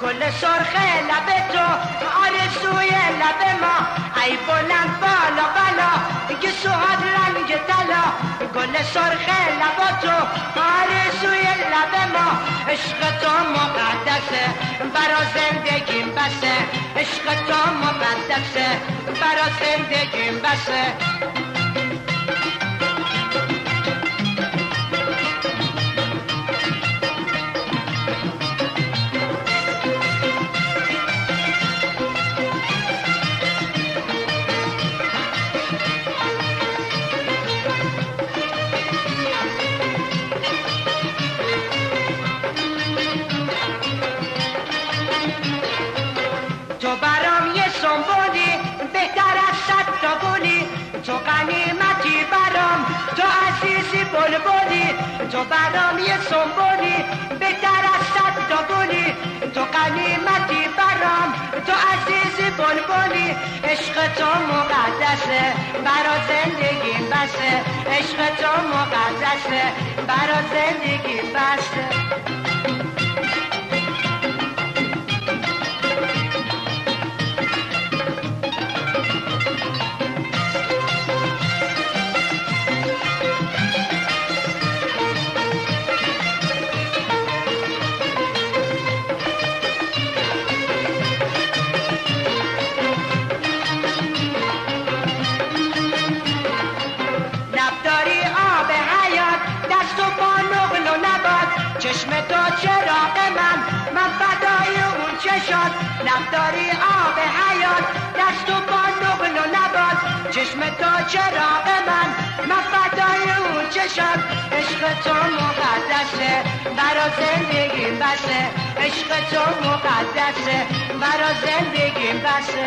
گل سرخ لب تو آرزوی لب ما ای بلند بالا بالا که سوهاد رنگ طلا گل سرخ لب تو آرزوی لب ما عشق تو مقدسه برا زندگیم بسه عشق تو مقدسه برا زندگیم بسه تو برام یه سنبولی بهتر از صد تا گلی تو غنیمتی برام تو عزیزی بلبلی تو برام یه سنبولی بهتر از صد تا گلی تو غنیمتی برام تو عزیزی بلبلی عشق تو مقدسه برا زندگی بسه عشق تو مقدسه برا زندگی بسه چشم تو چراغ من فدای اون چشات لبداری آب حیات دست و پا نقل و نبات چشم تو چراغ من فدای اون چشات عشق تو مقدسه برا زندگی بسه عشق تو مقدسه برا زندگی بسه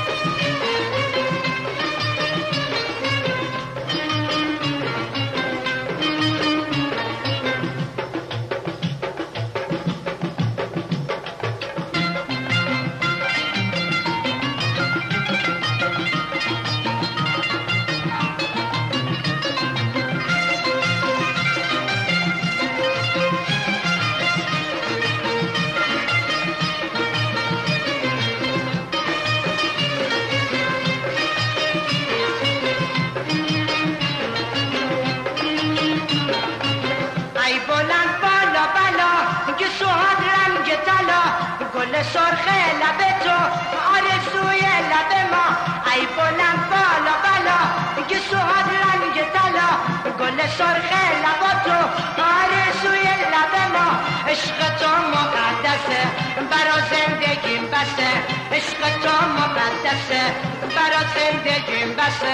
گل سرخ لب تو آرزوی لب ما ای بلند بالا بالا که سوهاد رنگ طلا گل سرخ لب تو آرزوی لب ما عشق تو مقدسه برا زندگیم بسه عشق تو مقدسه برا زندگیم بسه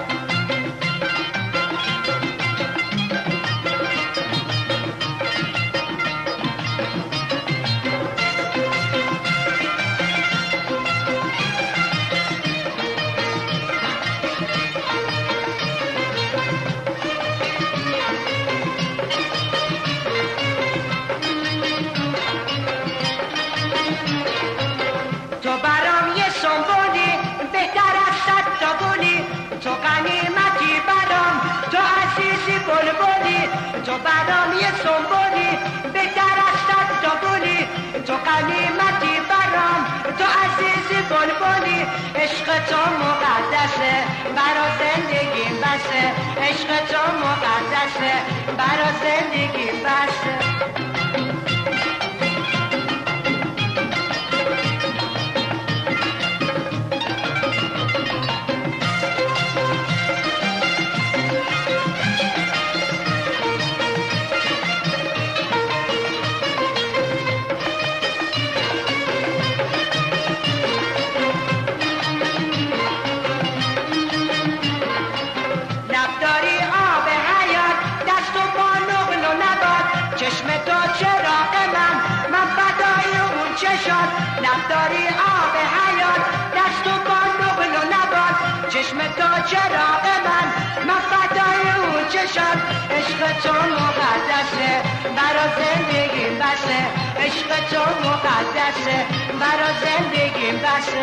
تو برام یه سنبولی بهتر از صد تا گلی تو غنیمتی برام تو عزیزی بلبلی تو برام یه سنبولی بهتر از صد تا گلی تو غنیمتی برام تو عزیزی بلبلی عشق تو مقدسه برا زندگی بسه عشق تو مقدسه برا زندگی بسه لبداری آب حیات دست و پا نقل و نبات چشم تو چراغ من فدای اون چشات عشق تو مقدسه برا زندگی بسه عشق تو مقدسه برا زندگی بسه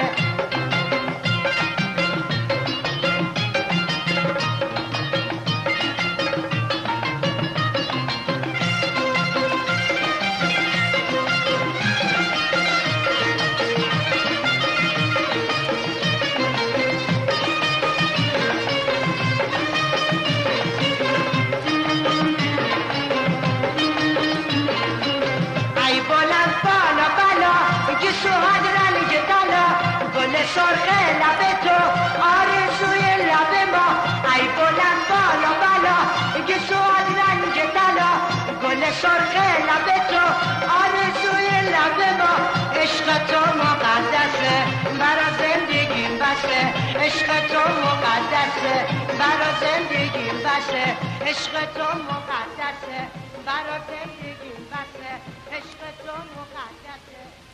سرخ لب تو آرزوی لب ما ای بلند بالا بالا یه سوال رنگ طلا گل سرخ لب تو آرزوی لب ما عشق تو مقدسه برا زندگیم بسه عشق تو مقدسه برا زندگیم بسه عشق تو مقدسه برا زندگیم بسه عشق تو مقدسه